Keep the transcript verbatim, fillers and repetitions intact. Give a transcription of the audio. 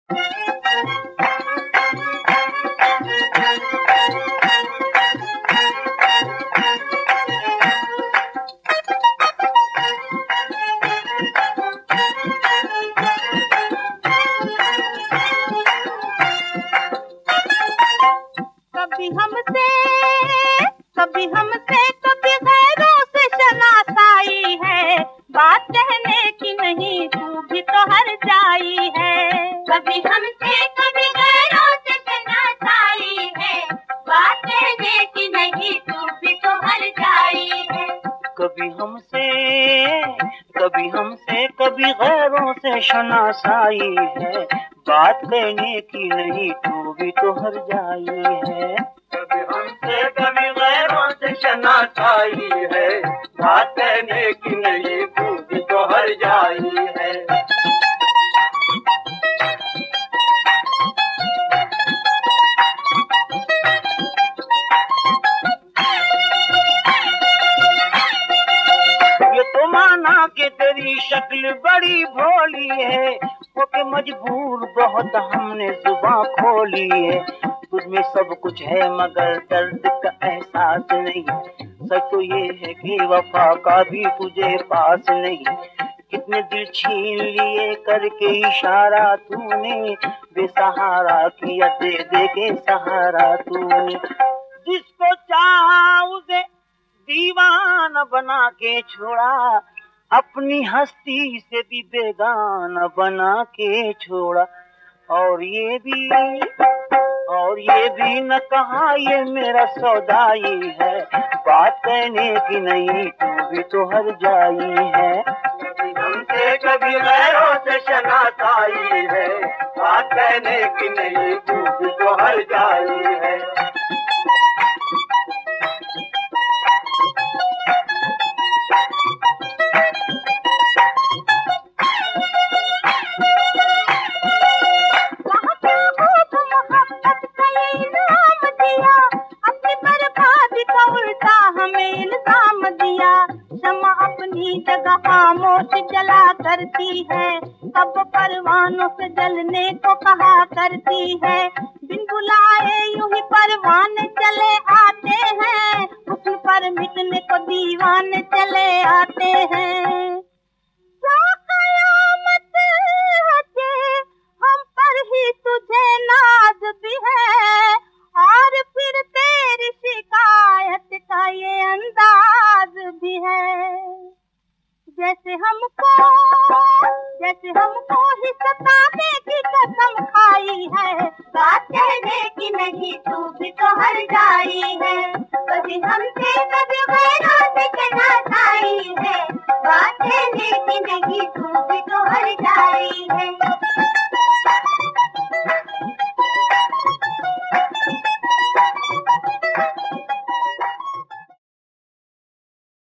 कभी हमसे कभी हमसे कभी गैरों से शनासाई है, बात कहने की नहीं तू भी तो हर जाई है। कभी हमसे कभी गैरों से शनासाई है, बात कहने की नहीं तू भी तो हर जाई है। कभी हमसे कभी हमसे कभी गैरों से शनासाई है, बात कहने की नहीं तू भी तो हर जाई है। कभी हमसे कभी गैरों से शनासाई है, बात कहने की नहीं तू भी तो हर जाई है। ये तो माना कि तेरी शक्ल बड़ी भोली है, होके मजबूर बहुत हमने जुबान खोली है। तुझमें सब कुछ है मगर दर्द का एहसास नहीं, सच तो ये है कि वफा का भी तुझे पास नहीं। कितने दिल छीन लिए करके इशारा तूने, बेसहारा किया दे दे के सहारा तूने। जिसको चाहा उसे दीवाना बना के छोड़ा, अपनी हस्ती से भी बेगाना बना के छोड़ा। और ये भी और ये भी न कहा ये मेरा सौदाई है, बात कहने की नहीं तू भी तो हर जाई है। कभी हमसे कभी गैरों से शनासाई है, बात कहने की नहीं तू भी तो हर जाई है। जगह खामोश जला करती है, कब परवानों से जलने को कहा करती है। बिन बुलाए यूं ही परवाने चले आते हैं, हुस्न पर मिटने को दीवाने चले आते हैं। क्या कयामत है कि हम पर ही तुझे नाज भी है, और फिर तेरी शिकायत का ये अंदाज भी है। जैसे हमको जैसे हमको ही सताने की कसम खाई है, बात कहने की नहीं तू भी तो हर जाई है। कभी हमसे कभी गैरों से शनासाई है, बात कहने की नहीं तू भी तो हर जाई है।